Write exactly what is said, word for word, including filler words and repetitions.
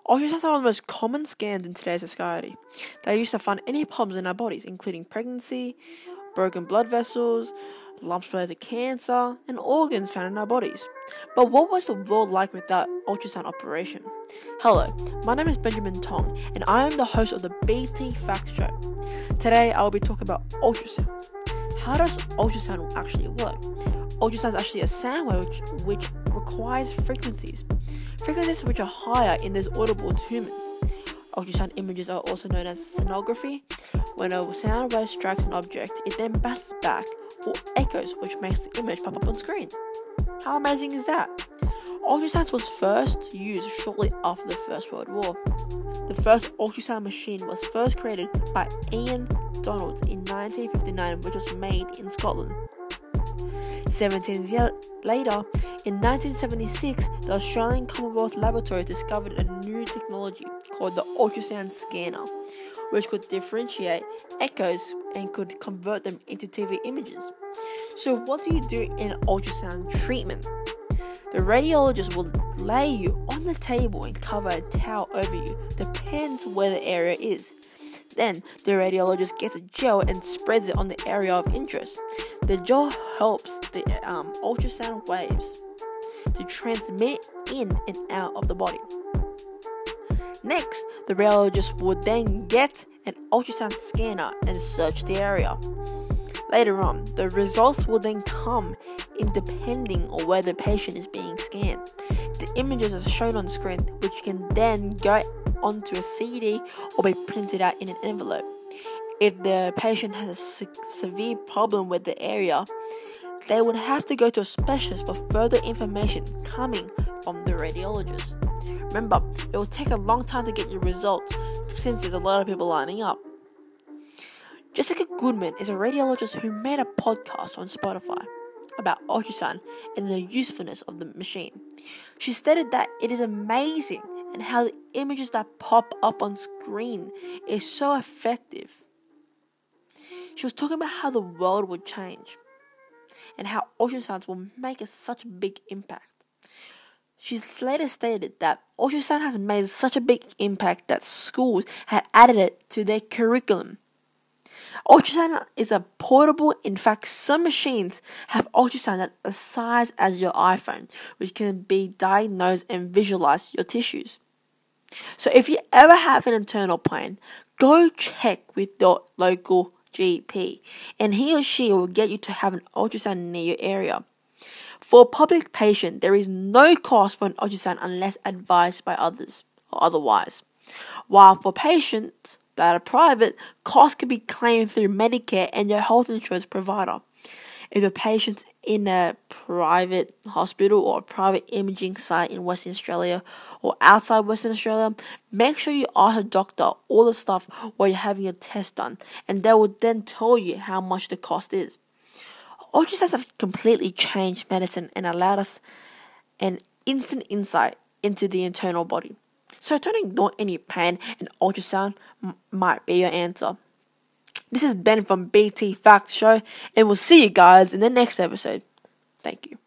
Ultrasounds are one of the most common scans in today's society. They are used to find any problems in our bodies, including pregnancy, broken blood vessels, lumps related to cancer, and organs found in our bodies. But what was the world like without ultrasound operation? Hello, my name is Benjamin Tong, and I am the host of the B T Fact Show. Today, I will be talking about ultrasounds. How does ultrasound actually work? Ultrasound is actually a sound wave which, which requires frequencies. Frequencies which are higher in those audible to humans. Ultrasound images are also known as sonography. When a sound wave strikes an object, it then bounces back or echoes, which makes the image pop up on screen. How amazing is that? Ultrasound was first used shortly after the First World War. The first ultrasound machine was first created by Ian Donald in nineteen fifty-nine, which was made in Scotland. seventeen years later, in nineteen seventy-six, the Australian Commonwealth Laboratory discovered a new technology called the ultrasound scanner, which could differentiate echoes and could convert them into T V images. So what do you do in an ultrasound treatment? The radiologist will lay you on the table and cover a towel over you, depends where the area is. Then, the radiologist gets a gel and spreads it on the area of interest. The gel helps the um, ultrasound waves to transmit in and out of the body. Next, the radiologist would then get an ultrasound scanner and search the area. Later on, the results will then come in depending on where the patient is being scanned. The images are shown on screen, which can then go onto a C D or be printed out in an envelope. If the patient has a se- severe problem with the area, they would have to go to a specialist for further information coming from the radiologist. Remember, it will take a long time to get your results since there's a lot of people lining up. Jessica Goodman is a radiologist who made a podcast on Spotify about ultrasound and the usefulness of the machine. She stated that it is amazing and how the images that pop up on screen is so effective. She was talking about how the world would change and how ultrasounds will make a, such a big impact. She later stated that ultrasound has made such a big impact that schools had added it to their curriculum. Ultrasound is a portable. In fact, some machines have ultrasound that's the size as your iPhone, which can be diagnosed and visualize your tissues. So if you ever have an internal pain, go check with your local G P, and he or she will get you to have an ultrasound near your area. For a public patient, there is no cost for an ultrasound unless advised by others or otherwise. While for patients that are private, costs can be claimed through Medicare and your health insurance provider. If a patient's in a private hospital or a private imaging site in Western Australia or outside Western Australia, make sure you ask a doctor all the stuff while you're having a test done, and they will then tell you how much the cost is. Ultrasounds have completely changed medicine and allowed us an instant insight into the internal body. So don't ignore any pain, and ultrasound m- might be your answer. This is Ben from B T Fact Show, and we'll see you guys in the next episode. Thank you.